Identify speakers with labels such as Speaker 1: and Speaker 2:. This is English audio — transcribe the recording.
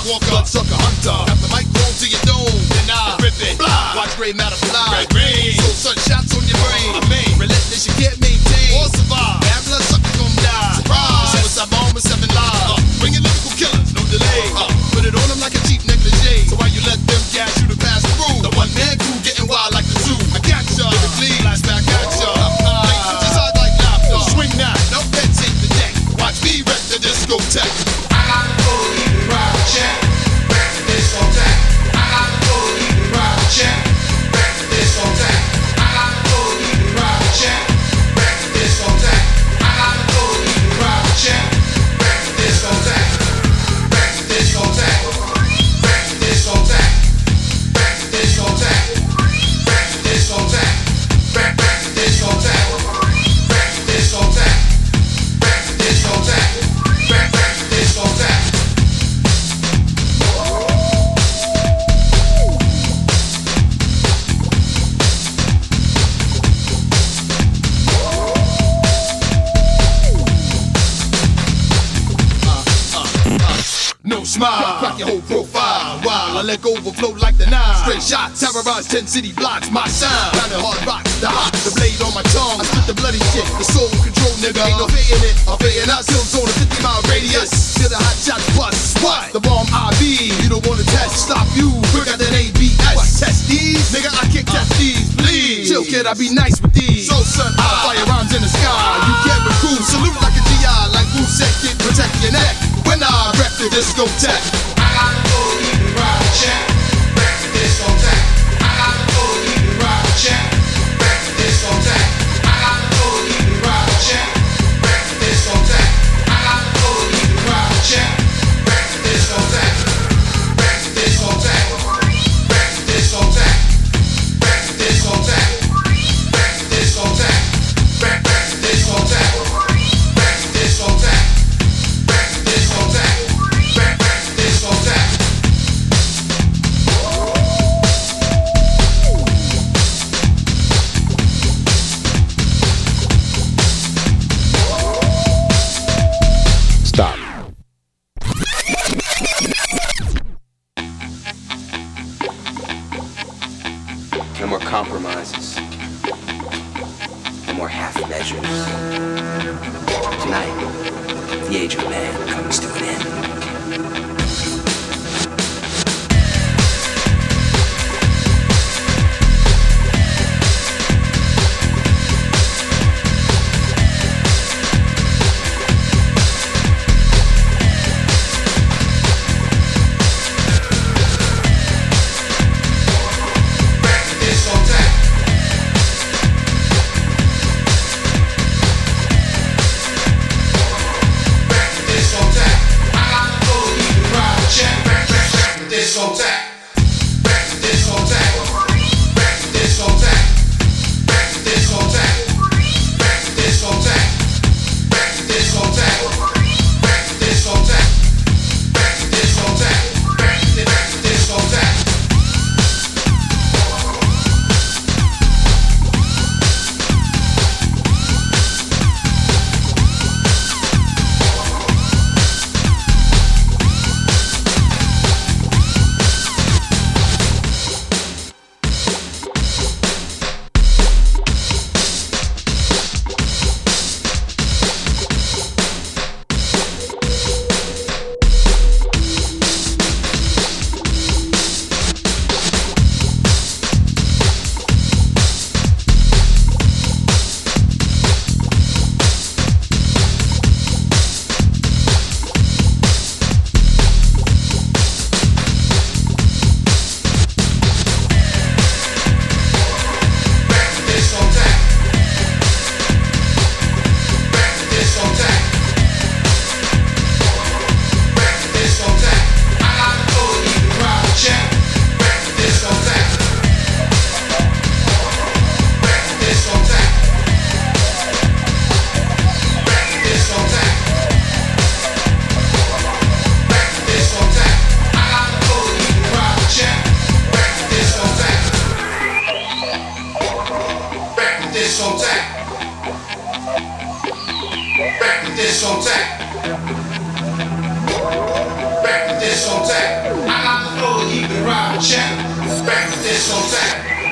Speaker 1: walker, bloodsucker hunter. Got the mic thrown to your dome, then I rip it. Fly. Watch gray matter fly. Red rain. So sun shots on your brain. I mean, relentless you can't maintain or survive. Bad bloodsucker gon' die. Surprise. Suicide bomb with 7 lives. Bring your lyrical killers, no delay. Put it on them like a cheap negligee. So why you let them gas you to pass through? The one man crew getting wild like the zoo. I got ya. Lyrically, flashback at ya. Decide like laughter. Swing that. No heads hit the deck. Watch me wreck the discotheque.
Speaker 2: I got the code, you can ride the check. Wreck the discotheque. I got the code, you can ride the check. Wreck the discotheque. I got the code, you can ride the check. Wreck the discotheque. I got the code, you can ride the check. Wreck the discotheque. Wreck the discotheque. Wreck the discotheque. Wreck the discotheque. Wreck the discotheque. Wreck the discotheque. Wreck the discotheque. Wreck the discotheque. Wreck the discotheque.
Speaker 1: No smile, crack your whole profile. While I let go overflow like the Nile. Straight shots, terrorize 10 city blocks. My sound, pounding hard rocks, the hot, the blade on my tongue. I spit the bloody shit, the soul control, nigga. Ain't no fading it, I'm fading out. Still zone a 50-mile radius. Till the hot shots bust. What? The bomb IV. You don't wanna test, stop you. Quicker than ABS. What? Test these, nigga. I can't test these. Please, chill, kid. I be nice with these. So son, I fire rhymes in the sky. You can't recruit. Salute like a GI, like Wu said, kid. Protect your neck. When I rep the discotheque.
Speaker 2: I got the code, you can ride the check. Wreck the discotheque. I got the code, you can ride the check. Wreck the discotheque. I got the code, you can ride the check. Wreck the discotheque. I got the code, you can ride the check. Wreck the discotheque. Wreck the discotheque. Wreck the discotheque. Wreck the discotheque. Wreck the discotheque. Wreck the discotheque. Wreck the discotheque. Wreck the discotheque. Wreck the discotheque.
Speaker 3: Stop.
Speaker 4: No more compromises. No more half measures. Tonight, the age of man comes to an end.
Speaker 2: Wreck the discotheque. Wreck the discotheque. I got the code, you can ride the check. Wreck the discotheque. Wreck the discotheque. Wreck the discotheque. Wreck the discotheque. Wreck the discotheque. Wreck the discotheque. Wreck the discotheque. Wreck the discotheque. Wreck the discotheque. discotheque. Back to discotheque. discotheque. I got the flow to keep the crowd in check. Back to discotheque.